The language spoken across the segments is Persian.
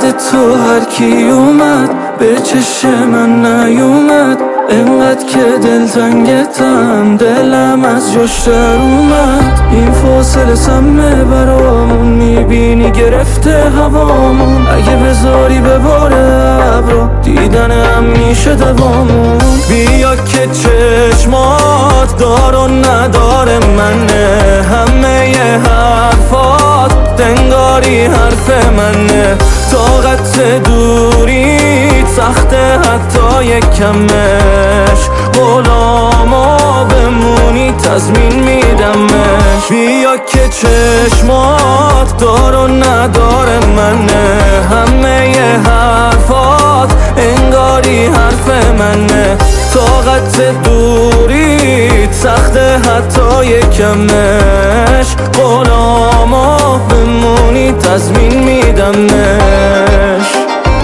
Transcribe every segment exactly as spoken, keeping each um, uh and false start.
بعد تو هر کی اومد به چشم من نیومد، انقدر که دلتنگتم دلم از جاش در اومد. این فاصله سمه برامون، میبینی گرفته هوامون، اگه بذاری بباره ابرا دیدنم میشه دوامون. بیا که چشمات دار و نداره منه، همه ی حرفات دنگاری حرف منه. طاقت دوریت سخته حتی یک کمش، غلاما بمونی تضمین میدمش. بیا که چشمات دار و نداره منه، همه ی حرفات انگاری حرف منه. طاقت دوریت سخته حتی یک کمش، غلاما بمونی تضمین میدمش.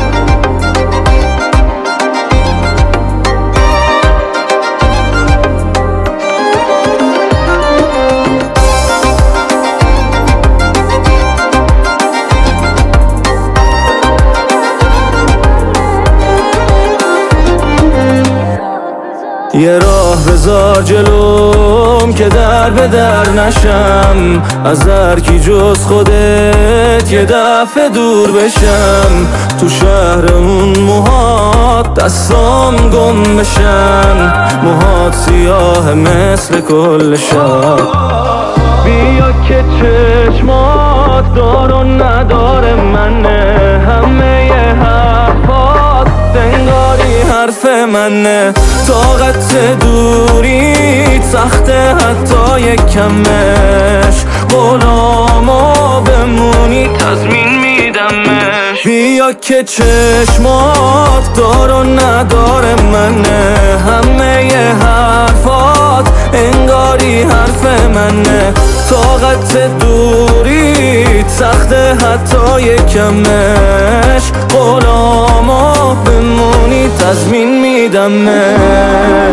یه راه بذار جلوم که در به در نشم، از هر کی جز خودت یه دفعه دور بشم. تو شهرمون موهات دستام گم بشن، موهات سیاه مثل کل شب. بیا که چشمات دار و نداره منه، همه ی حرفات دنگاری حرف منه. طاقت دوریت سخته حتی یک کمش، غلاما بمونی تضمین میدمش. بیا که چشمات دار و نداره منه، همه ی حرفات انگاری حرف منه. طاقت دوریت سخته حتی یک کمش، غلاما بمونی تضمین میدمش.